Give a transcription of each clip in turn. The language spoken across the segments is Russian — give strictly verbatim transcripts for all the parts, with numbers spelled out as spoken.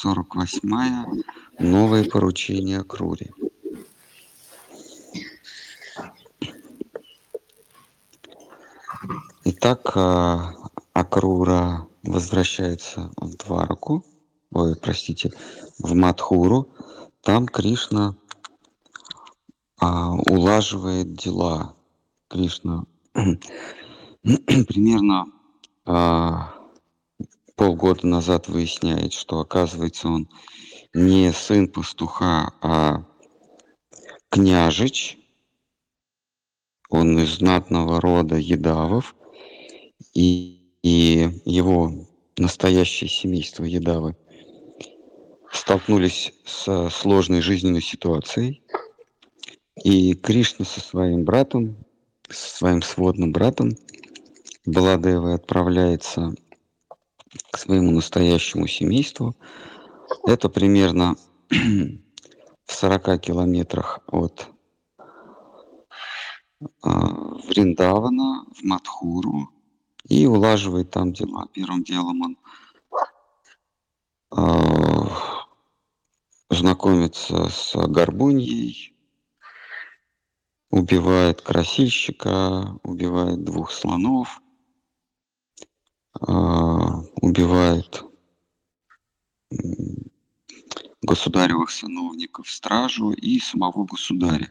сорок восьмая. Новые поручения Крури. Итак, Акрура возвращается в Двараку, ой, простите, в Мадхуру. Там Кришна а, улаживает дела. Кришна примерно а, полгода назад выясняет, что, оказывается, он не сын пастуха, а княжич. Он из знатного рода Ядавов. И, и его настоящее семейство Ядавы столкнулись с сложной жизненной ситуацией. И Кришна со своим братом, со своим сводным братом Баладевой отправляется к своему настоящему семейству. Это примерно в сорока километрах от э, Вриндавана в Мадхуру, и улаживает там дела. Первым делом он э, знакомится с Горбуньей, убивает красильщика, убивает двух слонов, э, убивает государевых сановников, стражу и самого государя.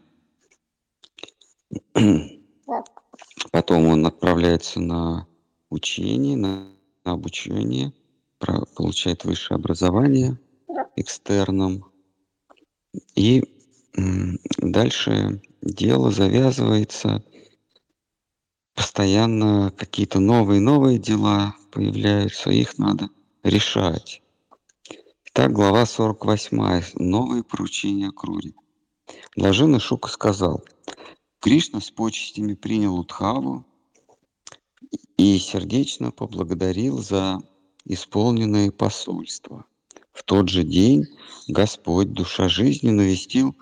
Потом он отправляется на учение, на, на обучение, про, получает высшее образование экстерном. И м, дальше дело завязывается. Постоянно какие-то новые-новые дела появляются, их надо решать. Итак, глава сорок восьмая. Новые поручения Крури. Блаженный Шука сказал: Кришна с почестями принял Удхаву и сердечно поблагодарил за исполненное посольство. В тот же день Господь, душа жизни, навестил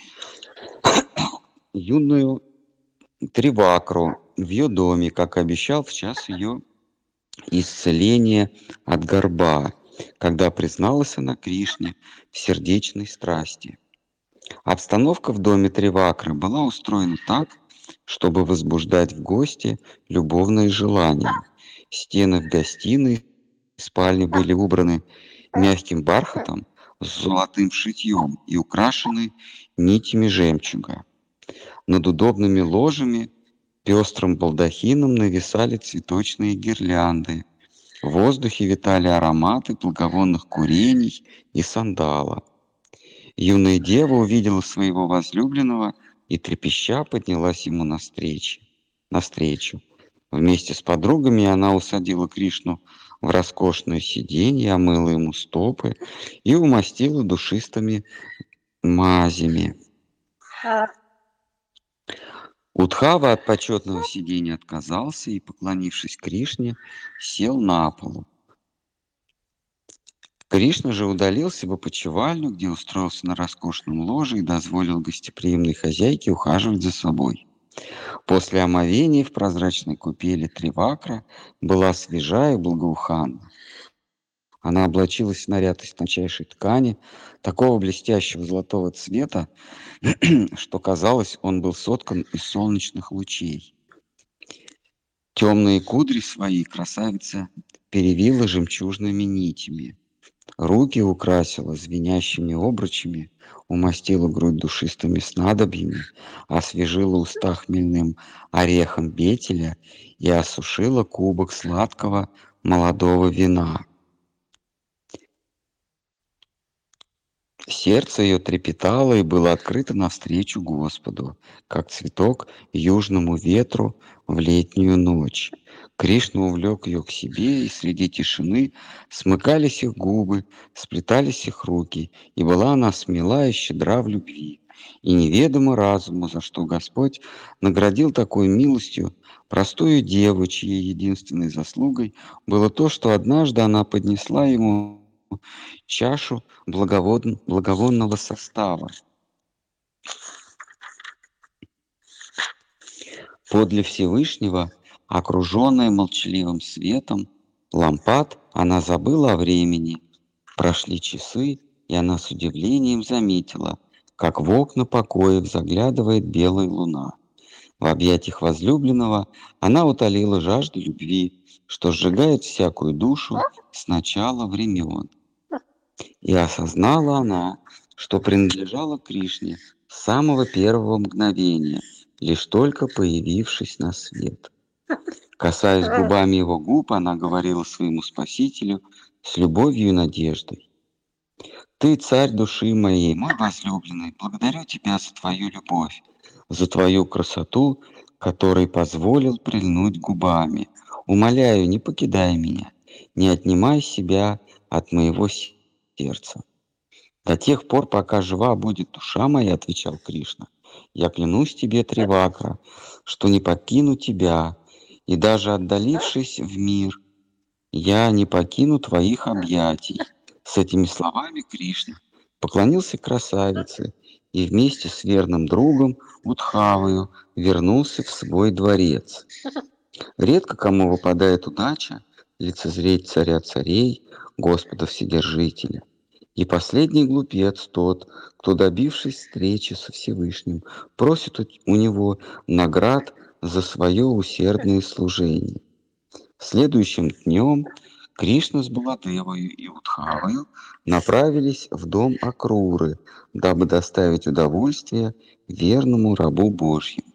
юную Тривакру в ее доме, как обещал, в час ее исцеления от горба, когда призналась она Кришне в сердечной страсти. Обстановка в доме Тривакры была устроена так, чтобы возбуждать в гости любовные желания. Стены в гостиной, спальни были убраны мягким бархатом с золотым шитьем и украшены нитями жемчуга. Над удобными ложами пестрым балдахином нависали цветочные гирлянды. В воздухе витали ароматы благовонных курений и сандала. Юная дева увидела своего возлюбленного и, трепеща, поднялась ему навстречу. навстречу. Вместе с подругами она усадила Кришну в роскошное сиденье, омыла ему стопы и умастила душистыми мазями. Удхава от почетного сиденья отказался и, поклонившись Кришне, сел на полу. Кришна же удалился в опочивальню, где устроился на роскошном ложе и дозволил гостеприимной хозяйке ухаживать за собой. После омовения в прозрачной купели Тривакра была свежа и благоуханна. Она облачилась в наряд из тончайшей ткани, такого блестящего золотого цвета, что казалось, он был соткан из солнечных лучей. Темные кудри свои красавица перевила жемчужными нитями. Руки украсила звенящими обручами, умастила грудь душистыми снадобьями, освежила уста хмельным орехом бетеля и осушила кубок сладкого молодого вина. Сердце ее трепетало и было открыто навстречу Господу, как цветок южному ветру в летнюю ночь. Кришна увлек ее к себе, и среди тишины смыкались их губы, сплетались их руки, и была она смела и щедра в любви. И неведомо разуму, за что Господь наградил такой милостью простую деву, чьей единственной заслугой было то, что однажды она поднесла ему чашу благовон, благовонного состава. Подле Всевышнего, окруженная молчаливым светом лампад, она забыла о времени, Прошли часы, и она с удивлением заметила, как в окна покоев заглядывает белая луна. В объятиях возлюбленного она утолила жажду любви, что сжигает всякую душу с начала времен. И осознала она, что принадлежала Кришне с самого первого мгновения, лишь только появившись на свет. Касаясь губами его губ, она говорила своему Спасителю с любовью и надеждой: «Ты царь души моей, мой возлюбленный, благодарю тебя за твою любовь, за твою красоту, которой позволил прильнуть губами. Умоляю, не покидай меня, не отнимай себя от моего сердца». «До тех пор, пока жива будет душа моя, — отвечал Кришна, — я клянусь тебе, Тривакра, что не покину тебя, и даже отдалившись в мир, я не покину твоих объятий». С этими словами Кришна поклонился красавице и вместе с верным другом Удхавою вернулся в свой дворец. Редко кому выпадает удача лицезреть царя царей, Господа Вседержителя. И последний глупец тот, кто, добившись встречи со Всевышним, просит у него наград за свое усердное служение. Следующим днем Кришна с Баладевою и Удхавою направились в дом Акруры, дабы доставить удовольствие верному рабу Божьему.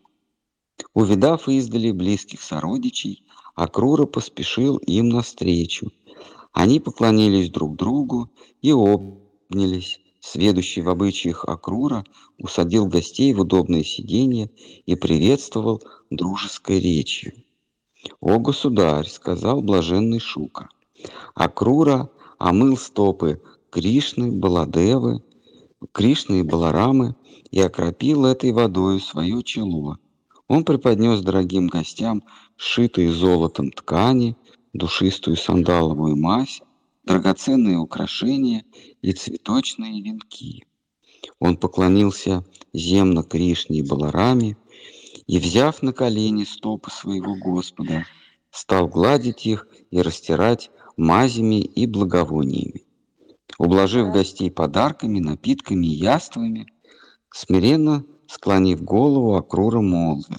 Увидав издали близких сородичей, Акрура поспешил им навстречу. Они поклонились друг другу и обнялись. Сведущий в обычаях Акрура усадил гостей в удобное сиденье и приветствовал дружеской речью. «О, государь!» — сказал блаженный Шука. Акрура омыл стопы Кришны, Баладевы, Кришны и Баларамы и окропил этой водой свое чело. Он преподнес дорогим гостям сшитые золотом ткани, душистую сандаловую мазь, драгоценные украшения и цветочные венки. Он поклонился земно Кришне и Балараме и, взяв на колени стопы своего Господа, стал гладить их и растирать мазями и благовониями. Ублажив гостей подарками, напитками и яствами, смиренно склонив голову, Акрура молвил: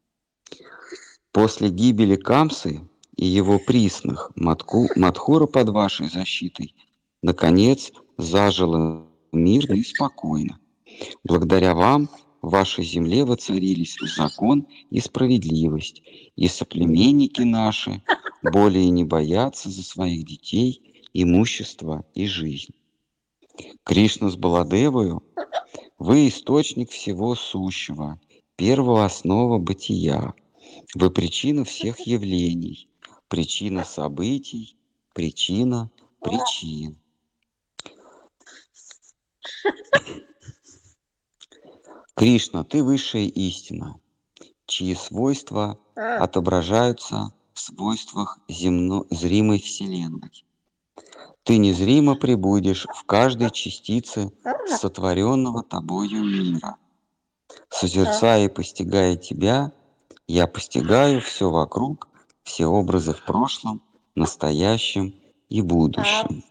«После гибели Камсы и его присных Матку, Мадхура под вашей защитой наконец зажила мирно и спокойно. Благодаря вам в вашей земле воцарились закон и справедливость, и соплеменники наши более не боятся за своих детей, имущество и жизнь. Кришна с Баладевою, вы источник всего сущего, первая основа бытия. Вы причина всех явлений, причина событий, причина причин. Кришна, ты высшая истина, чьи свойства отображаются в свойствах земно зримой Вселенной. Ты незримо пребудешь в каждой частице сотворенного тобою мира. Созерцая и постигая тебя, я постигаю все вокруг, все образы в прошлом, настоящем и будущем».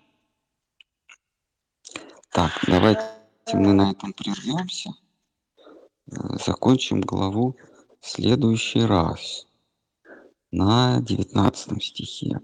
Так, давайте мы на этом прервемся. Закончим главу в следующий раз, на девятнадцатом стихе.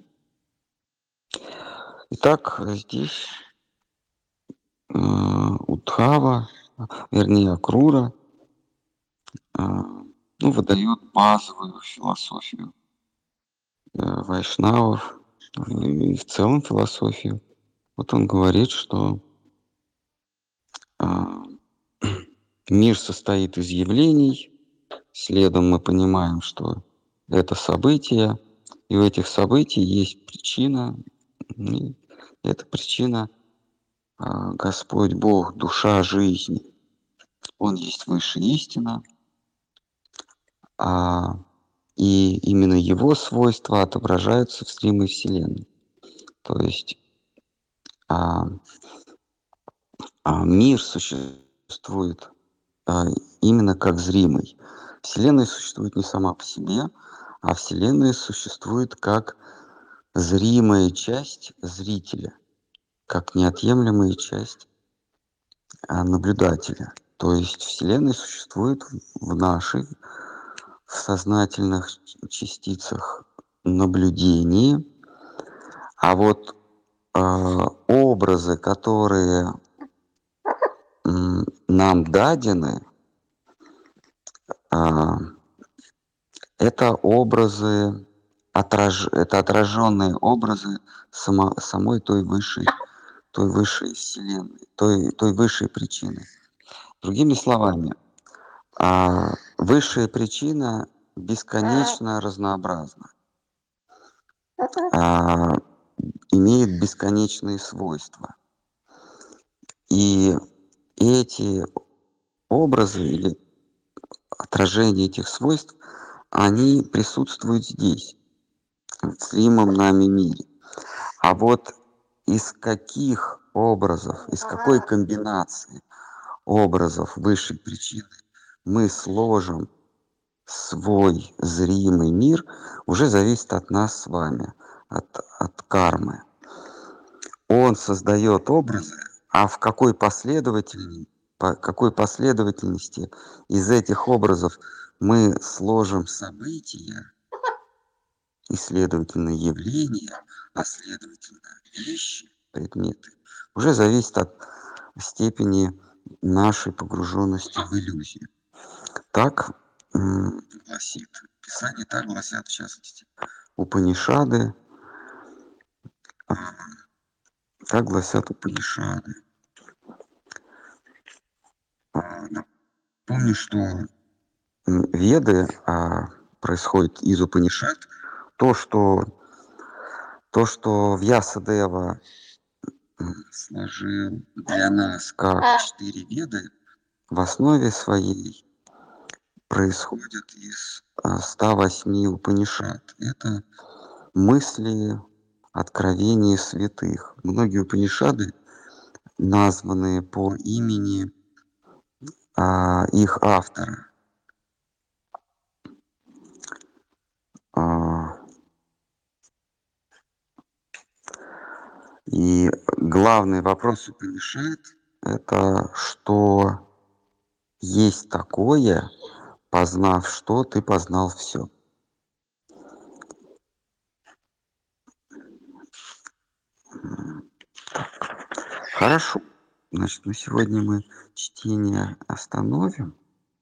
Итак, здесь э, Удхава, вернее Акрура, э, ну, выдает базовую философию э, вайшнавов и в целом философию. Вот он говорит, что э, мир состоит из явлений, следом мы понимаем, что это события, и у этих событий есть причина, и эта причина э, Господь Бог, душа жизни. Он есть высшая истина, а, и именно его свойства отображаются в зримой Вселенной. То есть а, а мир существует а, именно как зримый. Вселенная существует не сама по себе, а Вселенная существует как зримая часть зрителя. как неотъемлемая часть а, наблюдателя. То есть Вселенная существует в наших в сознательных частицах наблюдения, а вот э, образы, которые м, нам дадены, э, это образы, отраж... это отраженные образы само... самой той высшей, той высшей Вселенной, той, той высшей причины. Другими словами, э, высшая причина бесконечно разнообразна, э, имеет бесконечные свойства. И эти образы или отражение этих свойств, они присутствуют здесь, в зримом нами мире. А вот из каких образов, из какой комбинации образов высшей причины мы сложим свой зримый мир, уже зависит от нас с вами, от, от кармы. Он создает образы, а в какой последовательности, по какой последовательности из этих образов мы сложим события и, следовательно, явления, а следовательно, вещи, предметы, уже зависит от степени нашей погруженности в иллюзию. Так м, гласит Писание, так гласят, в частности, Упанишады, а, так гласят Упанишады. А, Напомню, что м, Веды а, происходят из Упанишад. То, что, то, что Вьясадева м, сложил для нас как четыре Веды, в основе своей происходит из а, ста восьми Упанишад. Это мысли, откровения святых. Многие Упанишады названы по имени а, их автора. А, и главный вопрос Упанишад — это что есть такое, познав что, ты познал все. Хорошо. Значит, на сегодня мы чтение остановим.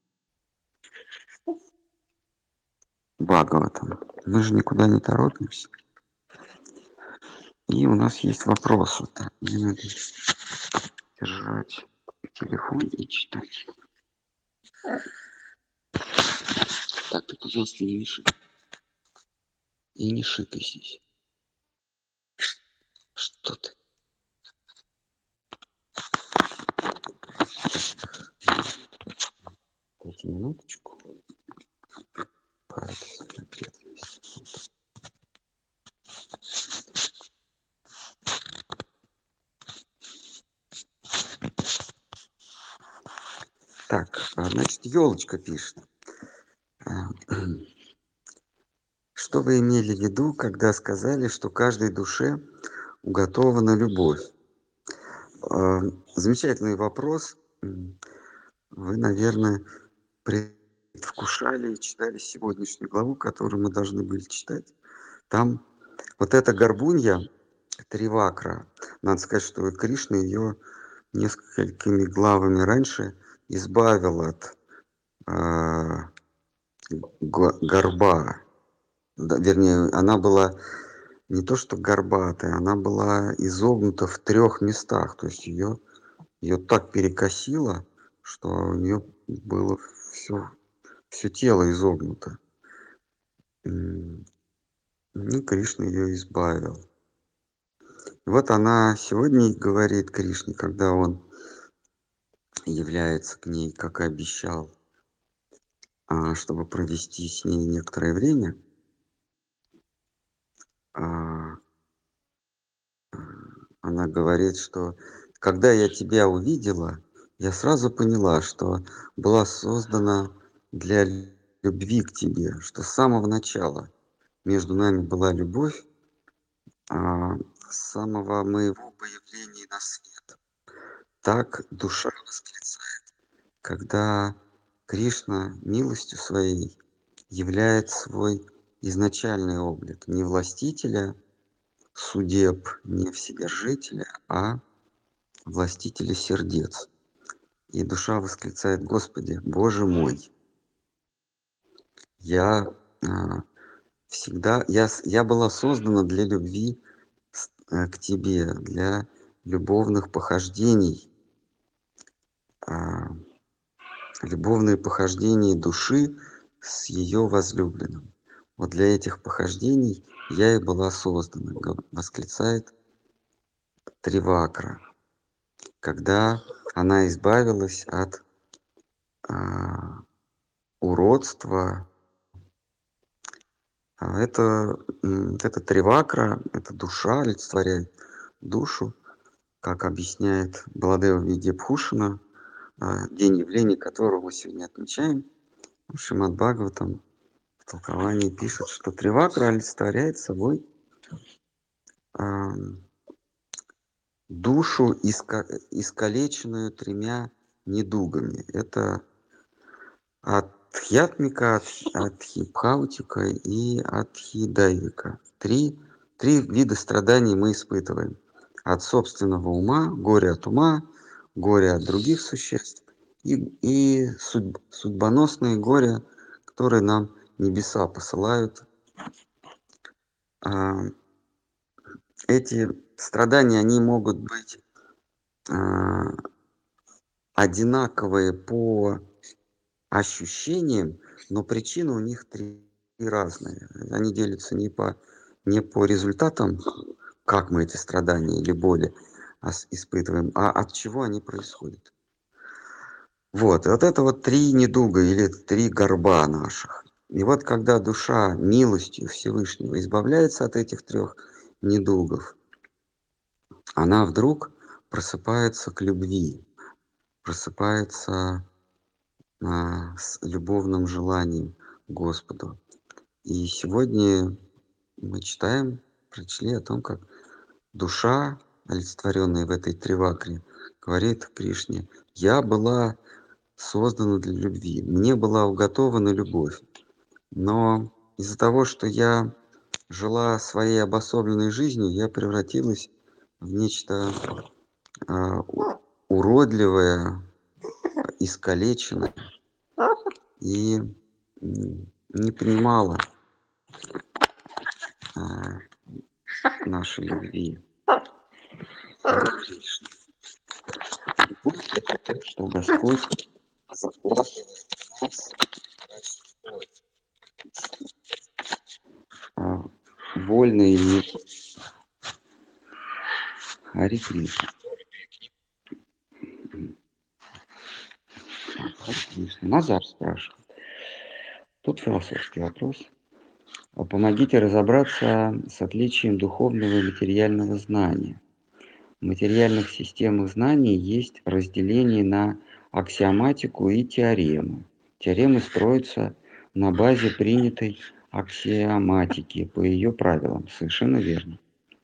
Бхагаватам. Мы же никуда не торопимся. И у нас есть вопросы. Так, мне надо держать телефон и читать. Так, ты, пожалуйста, не мешай. И не шикайся. Что ты? Дайте минуточку. Так, значит, елочка пишет. Что вы имели в виду, когда сказали, что каждой душе уготована любовь? Замечательный вопрос. Вы, наверное, предвкушали и читали сегодняшнюю главу, которую мы должны были читать. Там вот эта горбунья, Тривакра, надо сказать, что Кришна ее несколькими главами раньше избавил от э, горба. Да, вернее, она была не то что горбатая, она была изогнута в трех местах. То есть ее, ее так перекосило, что у нее было все, все тело изогнуто. Ну, Кришна ее избавил. И вот она сегодня говорит Кришне, когда он является к ней, как и обещал, чтобы провести с ней некоторое время. Она говорит, что когда я тебя увидела, я сразу поняла, что была создана для любви к тебе, что с самого начала между нами была любовь, а, с самого моего появления на свет. Так душа восклицает, когда Кришна милостью своей являет свой изначальный облик не властителя судеб, не вседержителя, а властителя сердец. И душа восклицает: Господи, Боже мой, я а, всегда, я, с- я была создана для любви с- э, к Тебе, для любовных похождений, а, любовные похождения души с ее возлюбленным. Вот для этих похождений я и была создана, га- восклицает Тривакра, когда она избавилась от а, уродства. А это, м, вот эта Тривакра, это душа, олицетворяет душу, как объясняет Баладева Видьябхушана, а, день явления которого мы сегодня отмечаем. В Шримад Бхагаватам в толковании пишет, что Тривакра олицетворяет собой ам, душу, иска- искалеченную тремя недугами. Это Адхьятмика, адх- Адхипхаутика и Адхидайвика. Три, три вида страданий мы испытываем. От собственного ума, горе от ума, горе от других существ и, и судьб- судьбоносные горе, которые нам небеса посылают. А, Эти страдания, они могут быть а, одинаковые по ощущениям, но причины у них три разные. Они делятся не по, не по результатам, как мы эти страдания или боли ос- испытываем, а от чего они происходят. Вот, и вот это вот три недуга или три горба наших. И вот когда душа милостью Всевышнего избавляется от этих трех недугов, она вдруг просыпается к любви, просыпается а, с любовным желанием к Господу. И сегодня мы читаем, прочли о том, как душа, олицетворенная в этой Тривакре, говорит Кришне: «Я была создана для любви, мне была уготована любовь, но из-за того, что я жила своей обособленной жизнью, я превратилась в нечто а, у- уродливое, искалеченное и м, не понимала а, нашей любви». Харе Кришна. Любовь — это то, что Господь заплатит нас а, вольно или Харе Кришна. Харе Кришна. Назар спрашивает. Тут философский вопрос. А помогите разобраться с отличием духовного и материального знания. В материальных системах знаний есть разделение на аксиоматику и теоремы. Теоремы строятся на базе принятой аксиоматики по ее правилам. Совершенно верно.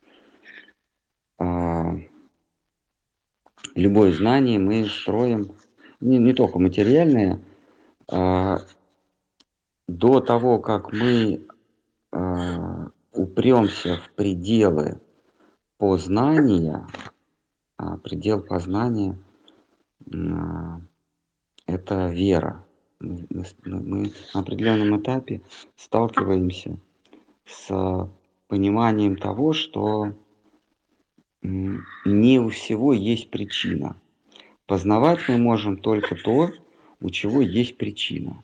А, любое знание мы строим, не, не только материальное, а, до того, как мы а, упремся в пределы познания, а предел познания а, это вера. Мы, мы с- мы- мы на определенном этапе сталкиваемся с пониманием того, что м, не у всего есть причина. Познавать мы можем только то, у чего есть причина.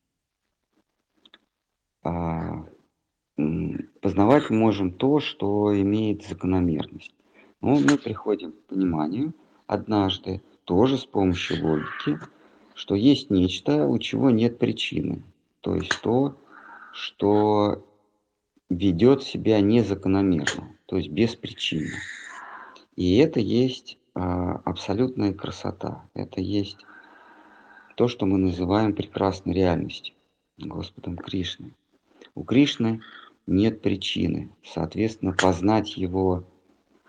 А, м, познавать мы можем то, что имеет закономерность. Но мы приходим к пониманию однажды, тоже с помощью логики, что есть нечто, у чего нет причины. То есть то, что ведет себя незакономерно, то есть без причины. И это есть а, абсолютная красота. Это есть то, что мы называем прекрасной реальностью, Господом Кришной. У Кришны нет причины. Соответственно, познать его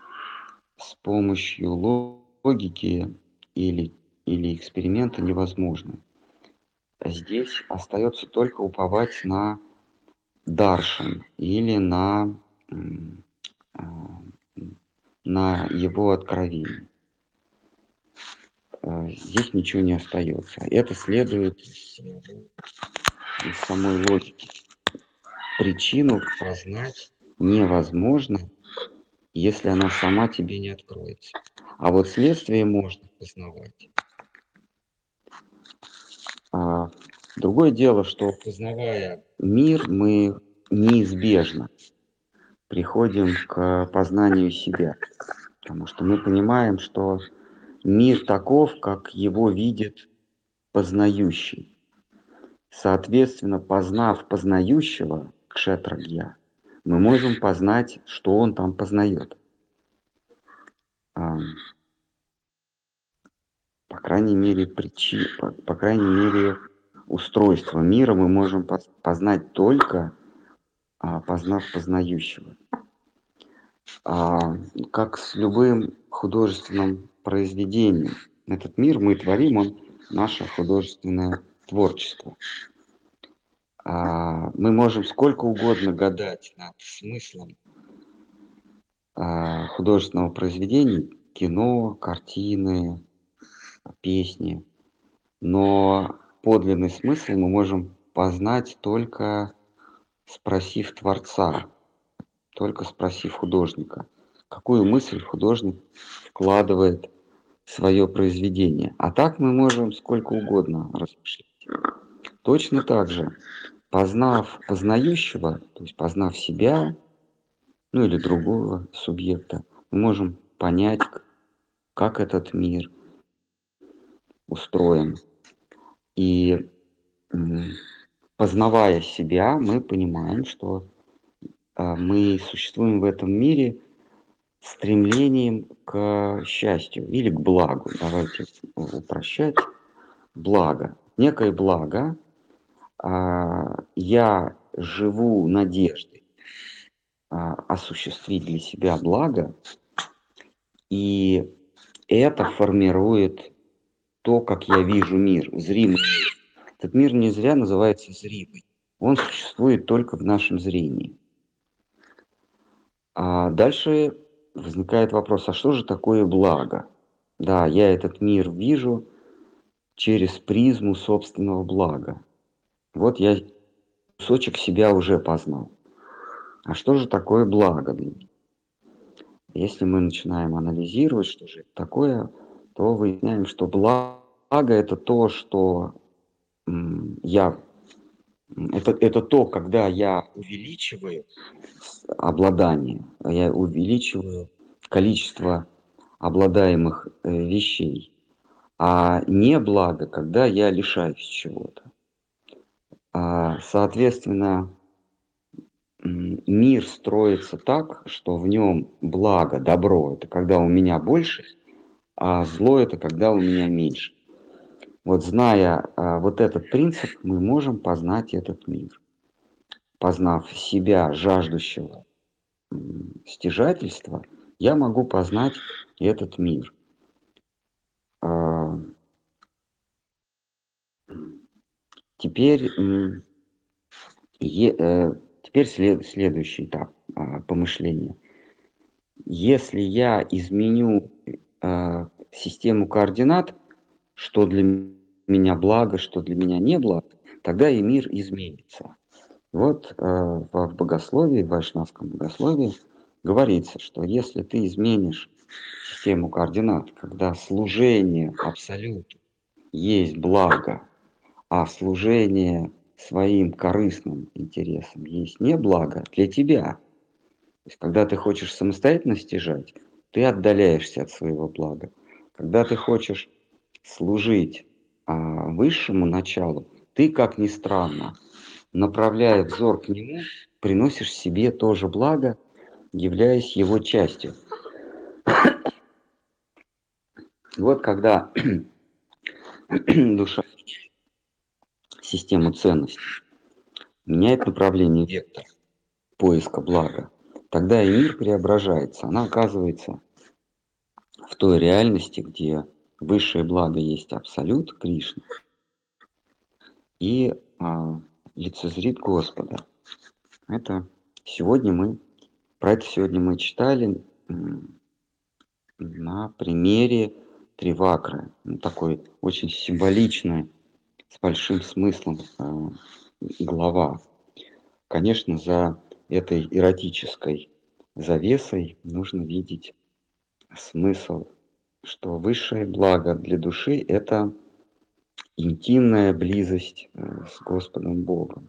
с помощью логики или, или эксперимента невозможно. Здесь остается только уповать на даршан или на, м, а, на его откровение. А, Здесь ничего не остается. Это следует из, из самой логики. Причину познать невозможно, если она сама тебе не откроется. А вот следствие можно познавать. А, Другое дело, что познавая мир, мы неизбежно приходим к познанию себя. Потому что мы понимаем, что мир таков, как его видит познающий. Соответственно, познав познающего, кшетрагья, мы можем познать, что он там познает. А, По крайней мере, причи, по, по крайней мере, устройство мира мы можем поз- познать только, а, познав познающего. А, как с любым художественным произведением. Этот мир мы творим, он наше художественное творчество. А, мы можем сколько угодно гадать над смыслом а, художественного произведения, кино, картины, песни, но подлинный смысл мы можем познать только спросив Творца, только спросив художника, какую мысль художник вкладывает в свое произведение. А так мы можем сколько угодно размышлять. Точно так же, познав познающего, то есть познав себя, ну или другого субъекта, мы можем понять, как этот мир устроен. И м, познавая себя, мы понимаем, что а, мы существуем в этом мире стремлением к счастью или к благу. Давайте упрощать. Благо. Некое благо. А, я живу надеждой а, осуществить для себя благо, и это формирует то, как я вижу мир, зримый мир. Этот мир не зря называется зримый. Он существует только в нашем зрении. А дальше возникает вопрос, а что же такое благо? Да, я этот мир вижу через призму собственного блага. Вот я кусочек себя уже познал. А что же такое благо для меня? Если мы начинаем анализировать, что же это такое, то выясняем, что благо это то, что м, я это, это то, когда я увеличиваю обладание, я увеличиваю количество обладаемых э, вещей, а не благо, когда я лишаюсь чего-то. А, соответственно, м, мир строится так, что в нем благо, добро, это когда у меня больше, а зло это когда у меня меньше. Вот зная а, вот этот принцип, мы можем познать этот мир. Познав себя, жаждущего м, стяжательства, я могу познать этот мир. А, Теперь, м, е- э, теперь след- следующий этап а, помышления. Если я изменю а, систему координат, что для м- меня благо, что для меня не благо, тогда и мир изменится. Вот э, в в богословии, в вайшнавском богословии говорится, что если ты изменишь систему координат, когда служение абсолюту есть благо, а служение своим корыстным интересам есть не благо для тебя. То есть, когда ты хочешь самостоятельно стяжать, ты отдаляешься от своего блага. Когда ты хочешь служить а, высшему началу, ты, как ни странно, направляя взор к нему, приносишь себе тоже благо, являясь его частью. Вот когда душа систему ценностей меняет направление, вектор поиска блага, тогда и мир преображается. Она оказывается в той реальности, где высшее благо есть Абсолют, Кришна, и а, лицезрит Господа. Это сегодня мы, про это сегодня мы читали м, на примере Тривакры. Ну, такой очень символичный, с большим смыслом а, глава. Конечно, за этой эротической завесой нужно видеть смысл, что высшее благо для души – это интимная близость э, с Господом Богом.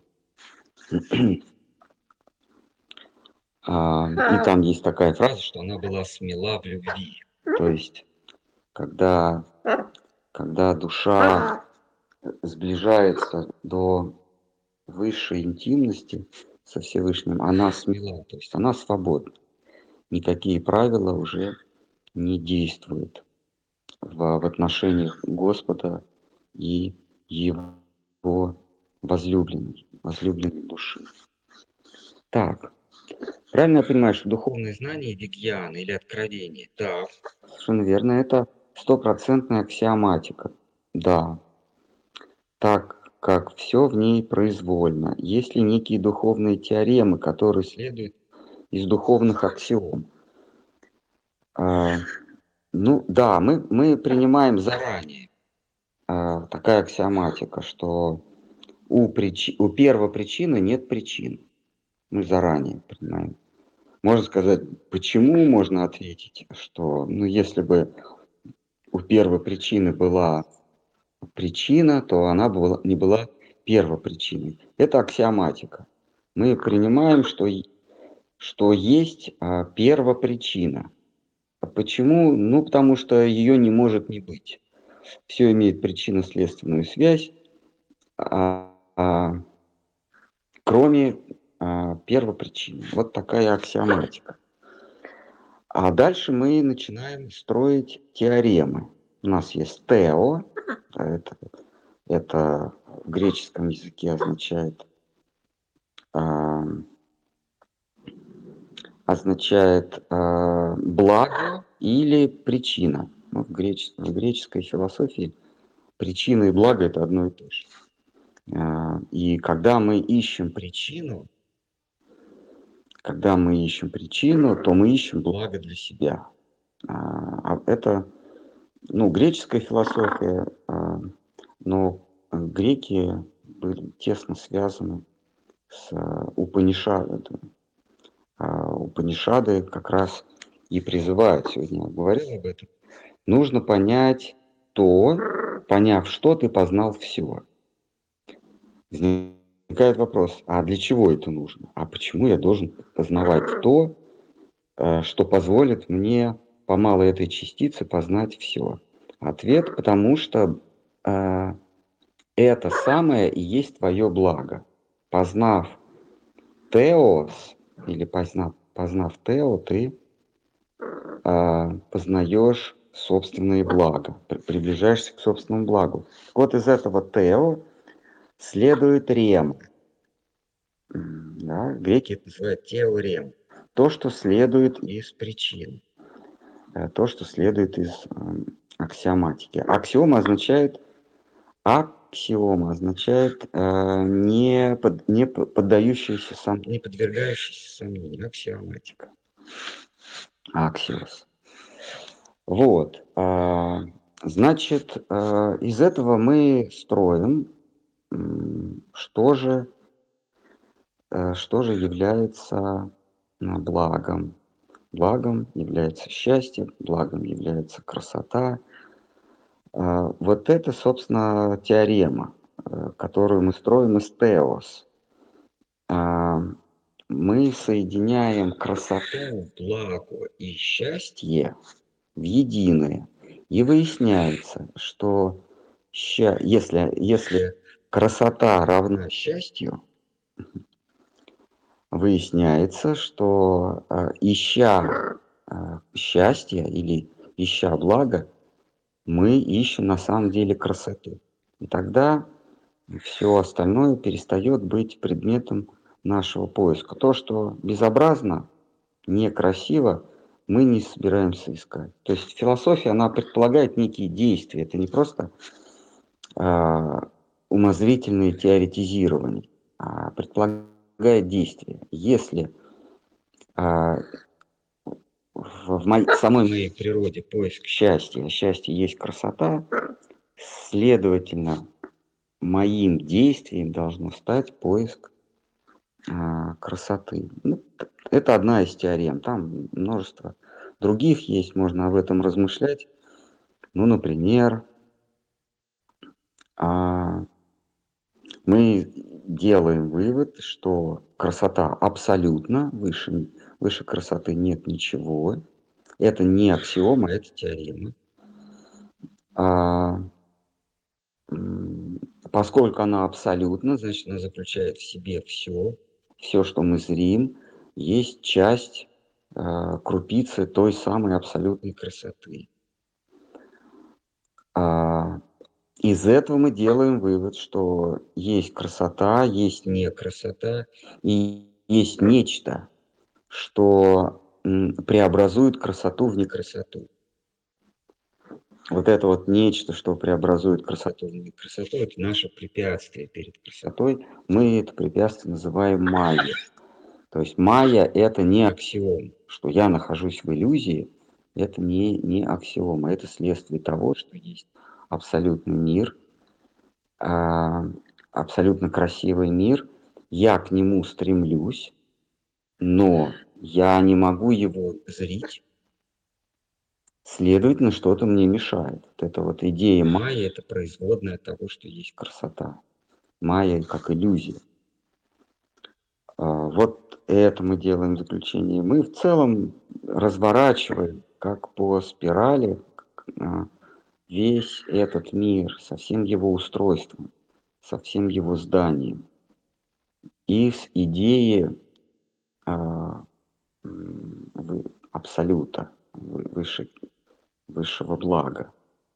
А, и там есть такая фраза, что она была смела в любви. То есть, когда, когда душа сближается до высшей интимности со Всевышним, она смела, то есть она свободна. Никакие правила уже не действуют в, в отношениях Господа и его возлюбленной, возлюбленной души. Так, правильно я понимаю, что духовные знания, вигьян или откровение? Да, совершенно верно, это стопроцентная аксиоматика. Да, так как все в ней произвольно. Есть ли некие духовные теоремы, которые следуют из духовных аксиом? А, ну да, мы, мы принимаем заранее а, такая аксиоматика, что у, причи, у первопричины нет причин. Мы заранее принимаем. Можно сказать, почему можно ответить, что ну, если бы у первопричины была причина, то она была, не была первопричиной. Это аксиоматика. Мы принимаем, что, что есть а, первопричина. А почему? Ну, потому что ее не может не быть. Все имеет причинно-следственную связь, а, а, кроме а, первопричины. Вот такая аксиоматика. А дальше мы начинаем строить теоремы. У нас есть тео, это, это в греческом языке означает, а, означает а, благо или причина. Ну, в, греч, в греческой философии причина и благо это одно и то же. А, и когда мы ищем причину, когда мы ищем причину, то мы ищем благо для себя. А, это Ну, греческая философия, а, но греки были тесно связаны с а, Упанишадами. А Упанишады как раз и призывают, сегодня я говорил об этом, нужно понять то, поняв что, ты познал все. Возникает вопрос, а для чего это нужно? А почему я должен познавать то, а, что позволит мне по малой этой частице познать все? Ответ, потому что э, это самое и есть твое благо. Познав теос, или познав, познав тео, ты э, познаешь собственное благо, при- приближаешься к собственному благу. Вот из этого тео следует рем. М, Да, греки это называют теорем. То, что следует из причин. Э, То, что следует из э, аксиоматики. Аксиома означает Аксиома означает э, не, под, не по- поддающийся сам, не подвергающийся сомнению. Аксиоматика. Аксиос. Вот. а, значит, э, из этого мы строим, м, что же, э, что же является м, благом. Благом является счастье, благом является красота. А, Вот это, собственно, теорема, э, которую мы строим из теос. А, Мы соединяем красоту, благо и счастье в единое. И выясняется, что ща- если, если красота равна счастью, выясняется, что а, ища а, счастье или ища благо, мы ищем на самом деле красоту. И тогда все остальное перестает быть предметом нашего поиска. То, что безобразно, некрасиво, мы не собираемся искать. То есть философия, она предполагает некие действия. Это не просто а, умозрительное теоретизирование, а предполагает действия. Если а, в, в моей, самой моей природе поиск счастья, а счастье есть красота, следовательно, моим действием должно стать поиск а, красоты. Ну, это одна из теорем, там множество других есть, можно об этом размышлять. Ну, например, а, мы делаем вывод, что красота абсолютно, выше, выше красоты нет ничего. Это не аксиома, это теорема. А, м, поскольку она абсолютна, значит, она заключает в себе все, все, что мы зрим, есть часть а, крупицы той самой абсолютной красоты. А, из этого мы делаем вывод, что есть красота, есть не красота, и есть нечто, что м, преобразует красоту в некрасоту. Вот это вот нечто, что преобразует красоту в некрасоту, это наше препятствие перед красотой. Мы это препятствие называем майя. То есть майя – это не аксиом, что я нахожусь в иллюзии, это не, не аксиома, это следствие того, что есть абсолютный мир, а, абсолютно красивый мир, я к нему стремлюсь, но я не могу его зрить, следовательно, что-то мне мешает. Вот эта вот идея майя – это производная от того, что есть красота. Майя как иллюзия. А, вот это мы делаем заключение. Мы в целом разворачиваем, как по спирали, а, весь этот мир со всем его устройством, со всем его зданием. Из идеи а, м, вы- абсолюта, вы- выше, высшего блага.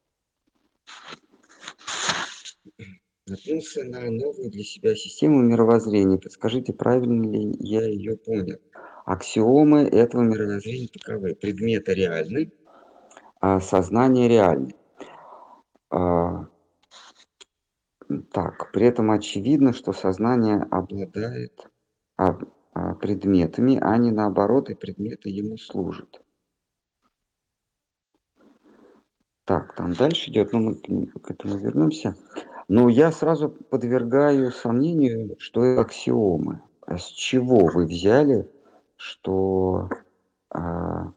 Наткнулся на новую для себя систему мировоззрения. Подскажите, правильно ли я ее понял? Аксиомы этого мировоззрения таковы. Предметы реальны, а сознание реально. А, так, при этом очевидно, что сознание обладает а, а, предметами, а не наоборот, и предметы ему служат. Так, там дальше идет, но мы к ним- к этому вернемся. Но я сразу подвергаю сомнению, что это аксиомы. А с чего вы взяли, что а,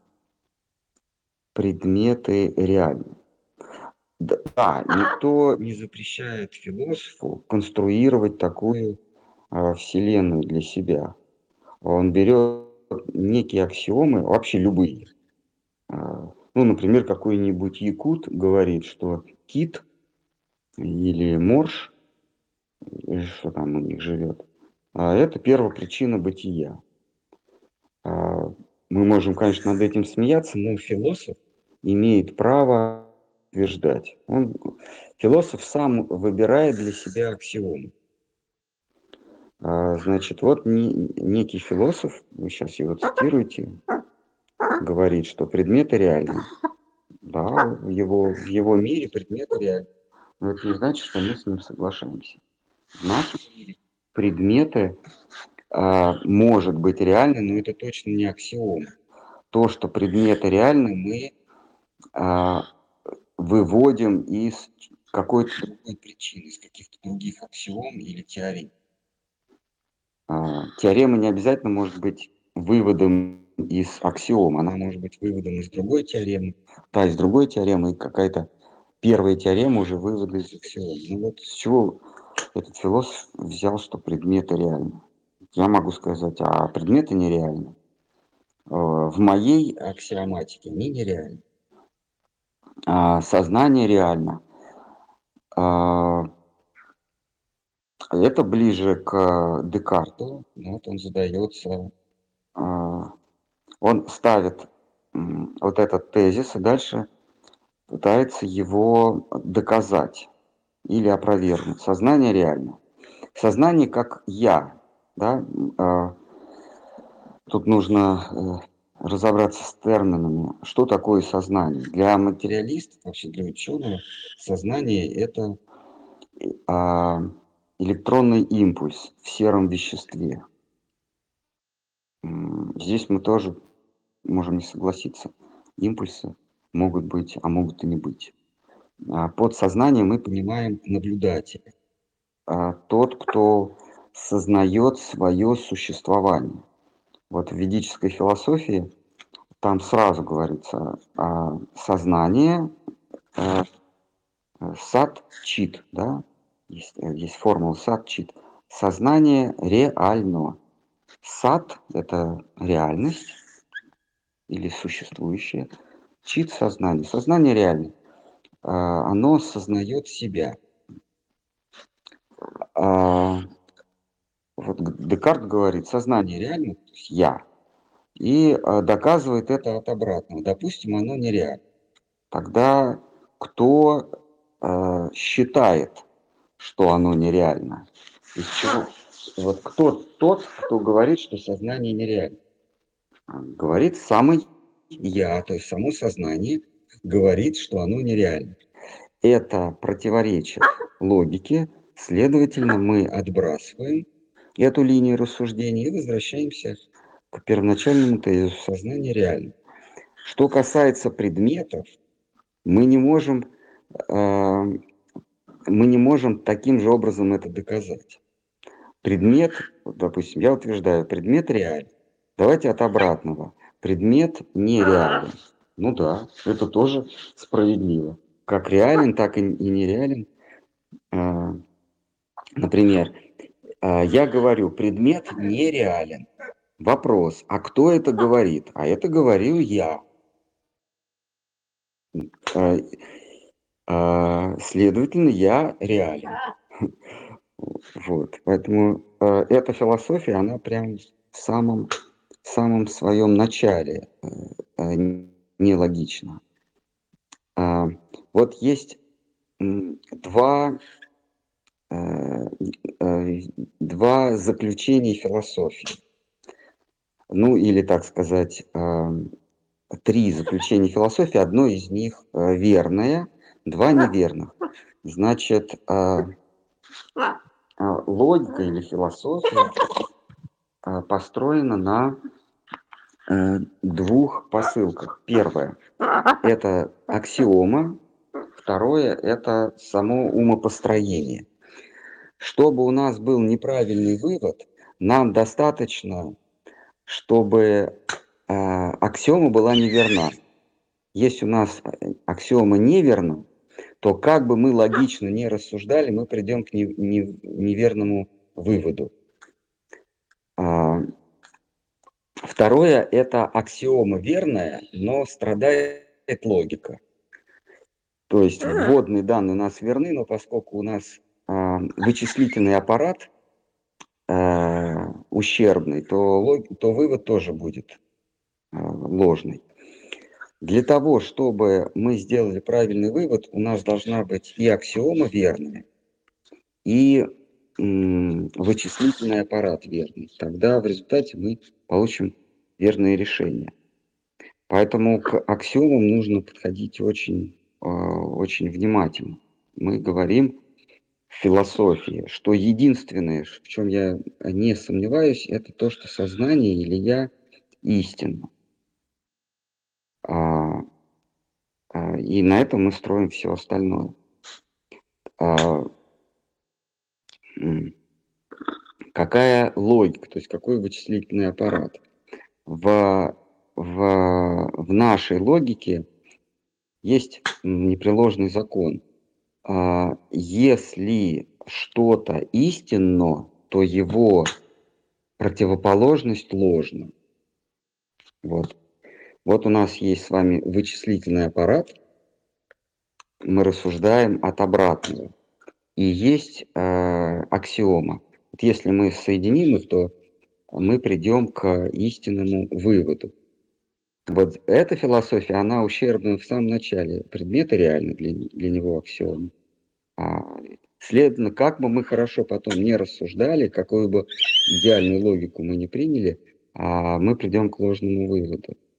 предметы реальны? Д- Да, никто не запрещает философу конструировать такую а, вселенную для себя. Он берет некие аксиомы, вообще любые. А, ну, например, какой-нибудь якут говорит, что кит или морж, или что там у них живет, а, это первопричина бытия. А, мы можем, конечно, над этим смеяться, но философ имеет право утверждать. Он, философ сам выбирает для себя аксиомы. А, значит, вот не- некий философ, вы сейчас его цитируете, говорит, что предметы реальны. Да, в его, в его мире предметы реальны. Но это не значит, что мы с ним соглашаемся. В нашем мире предметы а, может быть реальны, но это точно не аксиома. То, что предметы реальны, мы а, выводим из какой-то другой причины, из каких-то других аксиом или теорем. А, теорема не обязательно может быть выводом из аксиом, она может быть выводом из другой теоремы, та из другой теоремы, и какая-то первая теорема уже вывод из аксиом. Ну вот с чего этот философ взял, что предметы реальны? Я могу сказать, а предметы нереальны. Э, В моей аксиоматике они нереальны. А сознание реально. А, Это ближе к Декарту. Вот он задается, а, он ставит м, вот этот тезис и дальше пытается его доказать или опровергнуть. Сознание реально. Сознание как я, да, м, а, тут нужно разобраться с терминами. Что такое сознание? Для материалистов, вообще для ученого, сознание – это а, электронный импульс в сером веществе. М, Здесь мы тоже можем не согласиться. Импульсы могут быть, а могут и не быть. А Под сознанием мы понимаем наблюдателя, а, тот, кто сознает свое существование. Вот в ведической философии там сразу говорится а, сознание, а, сат чит, да, есть, э, есть формула сат чит. Сознание реально. Сат – это реальность или существующее. Чит – сознание. Сознание реально. А, Оно сознает себя. А, Вот Г- Декарт говорит, сознание реально, то есть я, и а, доказывает это от обратного. Допустим, оно нереально. Тогда кто э, считает, что оно нереально? Из чего? Вот кто тот, кто говорит, что сознание нереально? А, Говорит самый я, то есть само сознание говорит, что оно нереально. Это противоречит логике, следовательно, мы отбрасываем эту линию рассуждения и возвращаемся к первоначальному тезису сознания реально. Что касается предметов, мы не можем, э, мы не можем таким же образом это доказать. Предмет, вот, допустим, я утверждаю, предмет реален. Давайте от обратного. Предмет нереален. Ну да, это тоже справедливо. Как реален, так и и нереален. Э, Например, э, я говорю, предмет нереален. Вопрос, а кто это говорит? А это говорил я. Э, э, Следовательно, я реален. Вот, поэтому э, эта философия, она прям в самом, в самом своем начале э, э, нелогична. А, вот есть м, два, э, э, два заключения философии. Ну, или, так сказать, э, три заключения философии. Одно из них э, верное, два неверных. Значит, э, э, логика или философия э, построена на э, двух посылках. Первое – это аксиома, второе – это само умопостроение. Чтобы у нас был неправильный вывод, нам достаточно, чтобы э, аксиома была неверна. Если у нас э, аксиома неверна, то как бы мы логично не рассуждали, мы придем к не- не- неверному выводу. А, Второе – это аксиома верная, но страдает логика. То есть вводные данные у нас верны, но поскольку у нас а, вычислительный аппарат а, ущербный, то, лог- то вывод тоже будет а, ложный. Для того, чтобы мы сделали правильный вывод, у нас должна быть и аксиома верная, и м, вычислительный аппарат верный. Тогда в результате мы получим верное решение. Поэтому к аксиомам нужно подходить очень, э, очень внимательно. Мы говорим в философии, что единственное, в чем я не сомневаюсь, это то, что сознание или я истинно. А, а, и на этом мы строим все остальное. А, м, Какая логика, то есть какой вычислительный аппарат? В, в, в нашей логике есть м, непреложный закон. А, Если что-то истинно, то его противоположность ложна. Вот. Вот у нас есть с вами вычислительный аппарат, мы рассуждаем от обратного. И есть э, аксиома. Вот если мы соединим их, то мы придем к истинному выводу. Вот эта философия, она ущербна в самом начале. Предметы реальны для, для него аксиомы. А, Следовательно, как бы мы хорошо потом не рассуждали, какую бы идеальную логику мы не приняли, а мы придем к ложному выводу.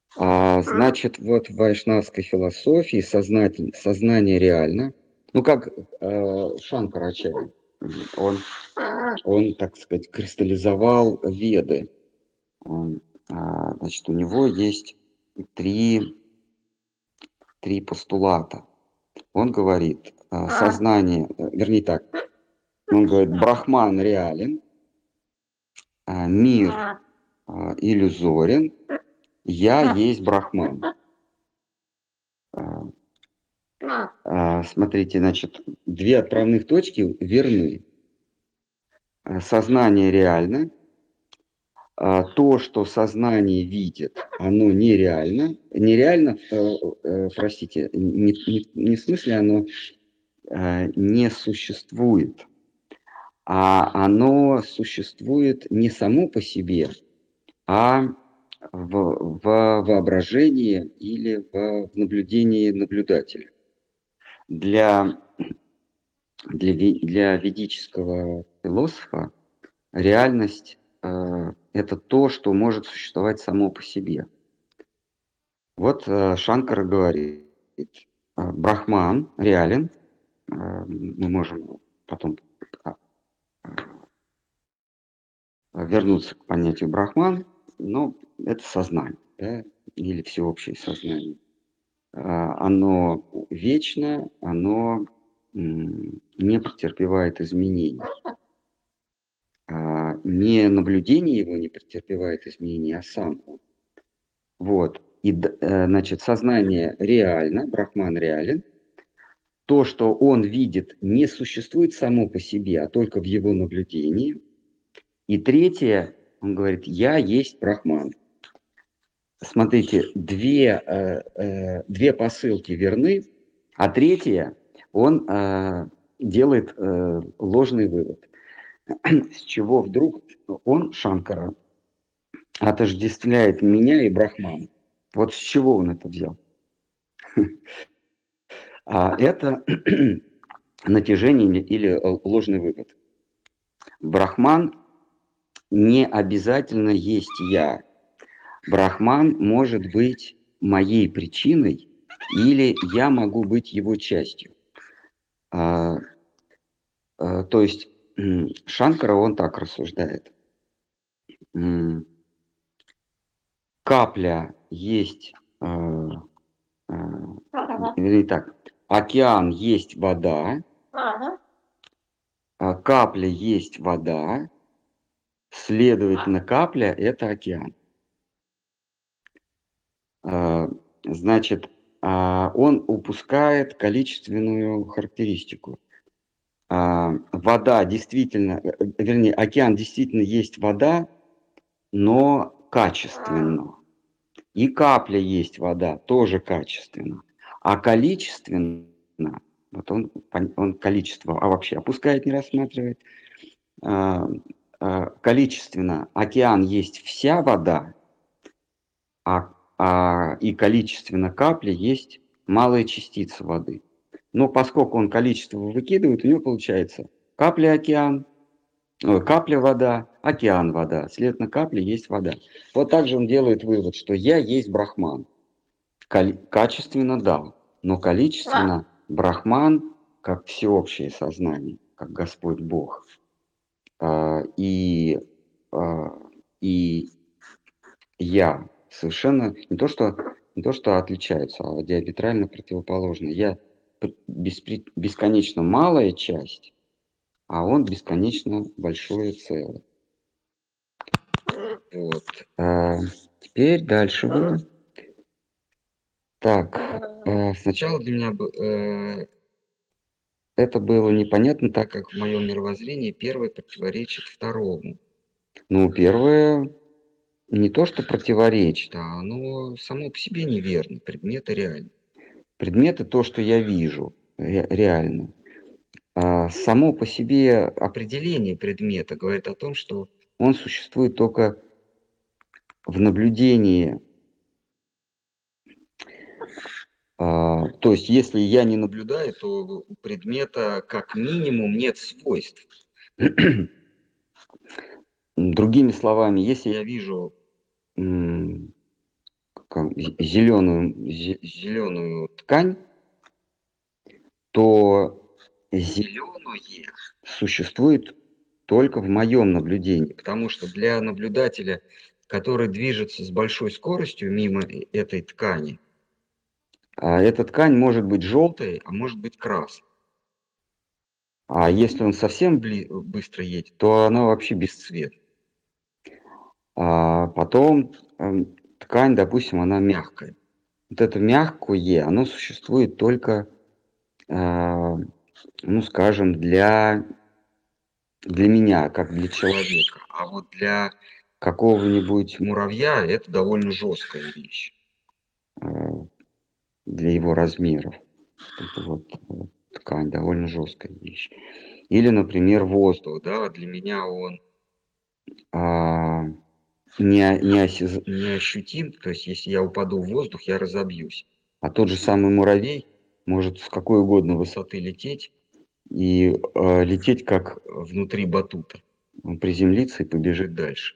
А, значит, вот в вайшнавской философии сознатель, сознание реально. Ну, как э, Шанкарачарья. Он, он, так сказать, кристаллизовал Веды. Он, а, значит, у него есть три, три постулата. Он говорит, а, сознание, э, вернее так, он говорит, Брахман реален, а, мир а, иллюзорен, я есть Брахман. А, а, смотрите, значит, две отправных точки верны. А, Сознание реально. А, То, что сознание видит, оно нереально. Нереально, э, э, простите, не, не- не в смысле оно э, не существует, а оно существует не само по себе, а в, в воображении или в, в наблюдении наблюдателя. Для, для, ве- для ведического философа реальность э, это то, что может существовать само по себе. Вот э, Шанкара говорит, э, Брахман реален, э, мы можем потом а, вернуться к понятию Брахман, но это сознание, да, или всеобщее сознание. А, Оно вечно, оно м, не претерпевает изменений. А, Не наблюдение его не претерпевает изменений, а сам он. Вот. И, д- э, значит, сознание реально, Брахман реален. То, что он видит, не существует само по себе, а только в его наблюдении. И третье, он говорит, я есть Брахман. Смотрите, две, э, э, две посылки верны, а третья, он э, делает э, ложный вывод. С чего вдруг он, Шанкара, отождествляет меня и Брахман? Вот с чего он это взял? А это натяжение или э, ложный вывод. Брахман не обязательно есть я. Брахман может быть моей причиной, или я могу быть его частью. А, а, то есть м, Шанкара, он так рассуждает. М, Капля есть, а, а, вернее так, океан есть вода, а капля есть вода, следовательно, капля – это океан. А, Значит, а, он упускает количественную характеристику. А, Вода действительно, э, э, вернее, океан действительно есть вода, но качественно. И капля есть вода, тоже качественно. А количественно, вот он, пон- он количество, а вообще опускает, не рассматривает. А, а, Количественно океан есть вся вода, а, а, и количественно капли есть малая частица воды. Но поскольку он количество выкидывает, у него получается капля океан, ой, капля вода, океан вода. Следовательно, капля есть вода. Вот так же он делает вывод, что я есть Брахман. Кали- качественно да, но количественно Брахман как всеобщее сознание, как Господь Бог. А, и, а, и я совершенно не то, что, не то, что отличаются, а диаметрально противоположны. Я п- беспре- бесконечно малая часть, а он бесконечно большое целое. Вот. А, теперь дальше было. Так, э, сначала для меня бы- э, это было непонятно, так как в моем мировоззрении первое противоречит второму. Ну, первое не то, что противоречит, а оно само по себе неверно. Предметы реальны. Предметы то, что я вижу, ре- реально. А само по себе определение предмета говорит о том, что он существует только в наблюдении. А, то есть, если я не наблюдаю, то у предмета как минимум нет свойств. Другими словами, если я вижу м, зеленую, зеленую ткань, то зеленое существует только в моем наблюдении, потому что для наблюдателя, который движется с большой скоростью мимо этой ткани, а, эта ткань может быть желтой, а может быть красной. А если он совсем бли- быстро едет, то она вообще бесцветна. А потом эм, ткань, допустим, она мягкая. Вот это мягкое, оно существует только, а, ну, скажем, для, для меня, как для человека. А вот для какого-нибудь муравья это довольно жесткая вещь а, для его размеров. Это вот, вот ткань довольно жесткая вещь. Или, например, воздух, да, для меня он а, не, не, осяз- не ощутим, то есть если я упаду в воздух, я разобьюсь. А тот же самый муравей может с какой угодно высоты лететь и э, лететь как внутри батута. Он приземлится и побежит дальше.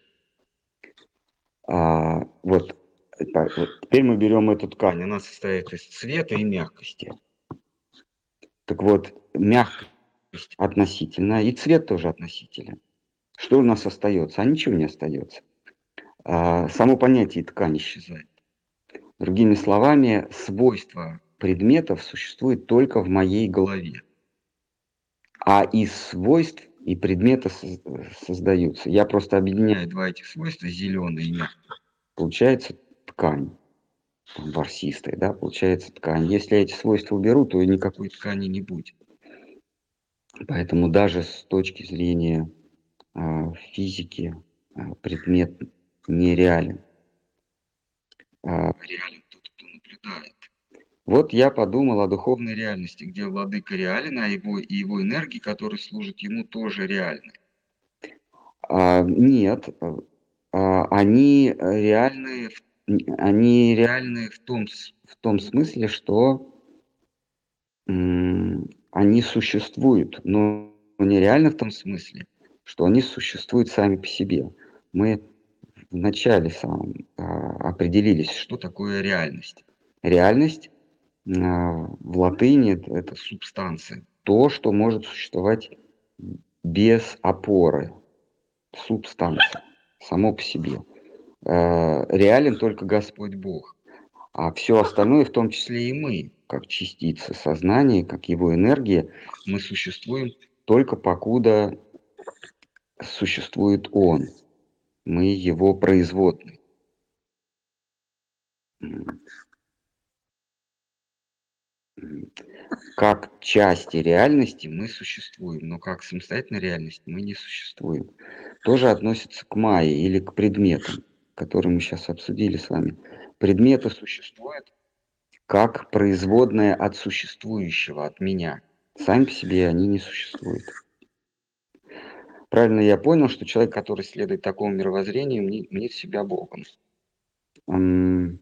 А, вот, так, вот теперь мы берем эту ткань, она состоит из цвета и мягкости. Так вот, мягкость относительно, и цвет тоже относителен. Что у нас остается? А ничего не остается. А, само понятие ткань исчезает. Другими словами, свойства предметов существуют только в моей голове. А из свойств и предметы создаются. Я просто объединяю два этих свойства, зеленый и мягкий. Получается ткань, там, ворсистая, да, получается ткань. Если я эти свойства уберу, то никакой ткани не будет. Поэтому даже с точки зрения а, физики а, предмет нереален. А, реален тот, кто наблюдает. Вот я подумал о духовной реальности, где владыка реален, а его, и его энергии, которые служат ему, тоже реальны. А, нет, а, они реальны, в- они реальны в том, с- в том смысле, что м, они существуют, но нереально в том смысле, что они существуют сами по себе. Мы в начале самом а, определились, что такое реальность. Реальность а, в латыни это это субстанция, то, что может существовать без опоры, субстанция, само по себе. Э, реален только Господь Бог, а все остальное, в том числе и мы, как частицы сознания, как его энергия, мы существуем только покуда существует Он. Мы его производные. М, м. Как части реальности мы существуем, но как самостоятельная реальность мы не существуем. Тоже относится к майе или к предметам, которые мы сейчас обсудили с вами. Предметы существуют как производная от существующего, от меня. Сами по себе они не существуют. Правильно я понял, что человек, который следует такому мировоззрению, мнит, мнит себя Богом. М,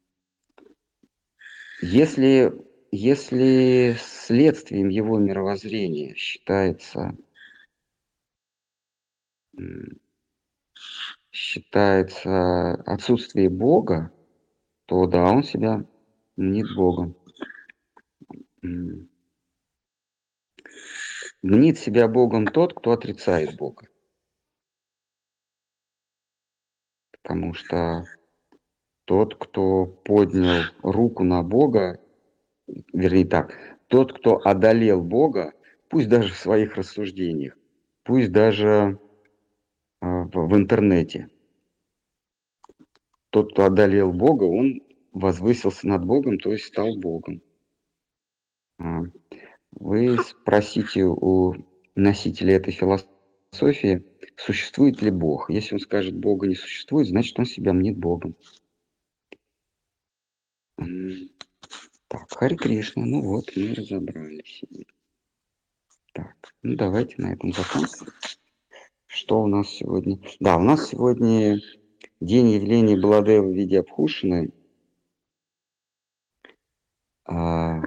Если, если следствием его мировоззрения считается, м, считается отсутствие Бога, то да, он себя мнит Богом. М. Мнит себя Богом тот, кто отрицает Бога. Потому что тот, кто поднял руку на Бога, вернее так, тот, кто одолел Бога, пусть даже в своих рассуждениях, пусть даже а, в, в интернете, тот, кто одолел Бога, он возвысился над Богом, то есть стал Богом. А, Вы спросите у носителя этой философии, существует ли Бог. Если он скажет, Бога не существует, значит, он себя мнит Богом. М, Так, Харе Кришна, ну вот, мы разобрались. Так, ну давайте на этом закончим. Что у нас сегодня? Да, у нас сегодня день явления Баладева в виде Абхушины. А,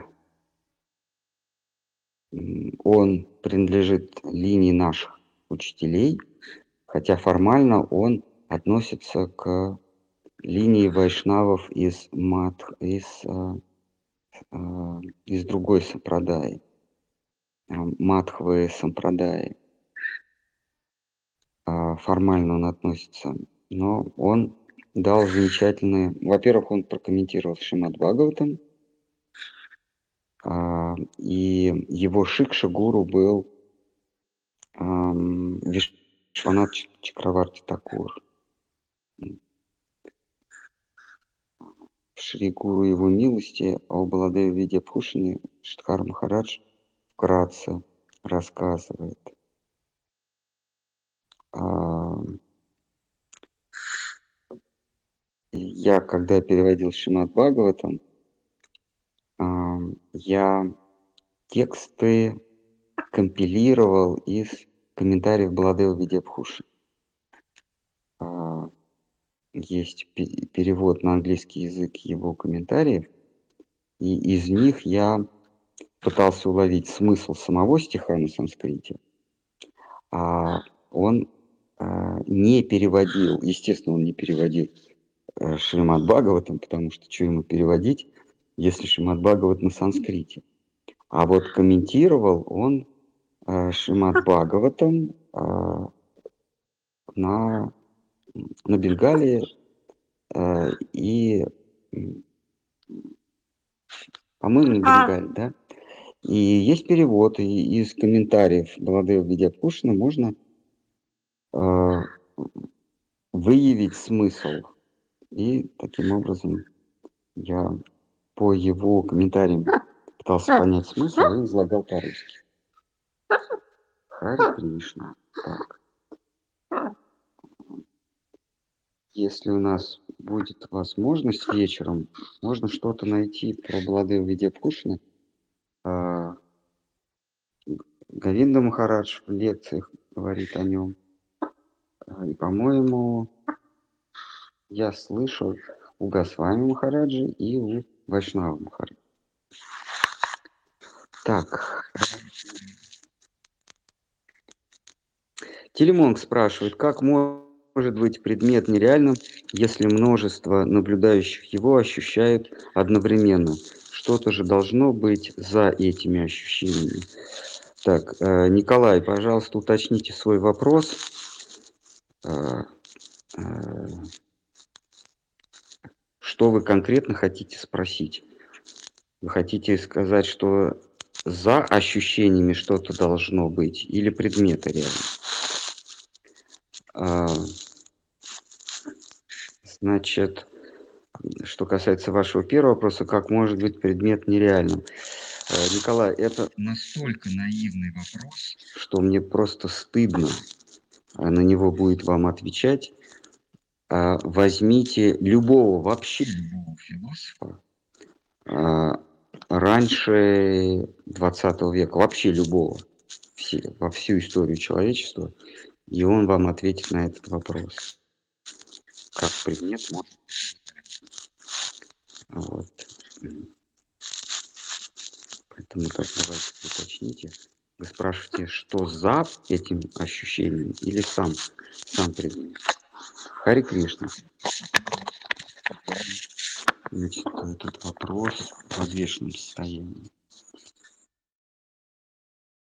м, Он принадлежит линии наших учителей, хотя формально он относится к линии вайшнавов из Мадх, из, а, а, из другой сампрадаи, а, Мадхвы сампрадаи. А, формально он относится, но он дал замечательные... Во-первых, он прокомментировал Шримад Бхагаватам, а, и его шикша-гуру был ам, Вишванат Ч- Чакраварти Такур. Шри Гуру его милости о Баладеве Видьябхушане Штхар Махарадж вкратце рассказывает. А, Я, когда переводил Шримад Бхагаватам, ам, я тексты компилировал из комментариев Баладева Видьябхуши. А, Есть пе- перевод на английский язык его комментариев, и из них я пытался уловить смысл самого стиха на санскрите, а он а, не переводил, естественно, он не переводил э, Шримад Бхагаватам, потому что что ему переводить, если Шримад Бхагават на санскрите. А вот комментировал он э, Шримад Бхагаватам а, на, на Бенгалии э, и, м, по-моему, на А, Бенгалии, да? И есть перевод, и из комментариев Баладева Видьябхушана можно э, выявить смысл. И таким образом я по его комментариям пытался понять смысл и излагал по-русски. Харе Кришна. Так, если у нас будет возможность вечером, можно что-то найти про Баладева Видьябхушана. А, Говинда Махарадж в лекциях говорит о нем. А, И, по-моему, я слышал у Госвами Махараджи и у Вайшнава Махараджи. Так, Телемонг спрашивает, как может быть предмет нереальным, если множество наблюдающих его ощущают одновременно? Что-то же должно быть за этими ощущениями. Так, э, Николай, пожалуйста, уточните свой вопрос. Э, э, Что вы конкретно хотите спросить? Вы хотите сказать, что за ощущениями что-то должно быть или предметы реально? А, Значит, что касается вашего первого вопроса, как может быть предмет нереальным? Э, Николай, это настолько наивный вопрос, что мне просто стыдно э, на него будет вам отвечать. А, Возьмите любого, вообще любого философа а, раньше двадцатого века, вообще любого, все, во всю историю человечества, и он вам ответит на этот вопрос. Как предмет может. Вот. Поэтому так давайте уточните. Вы спрашиваете, что за этим ощущением или сам, сам предмет. Хари Кришна. Значит, этот вопрос в подвешенном состоянии.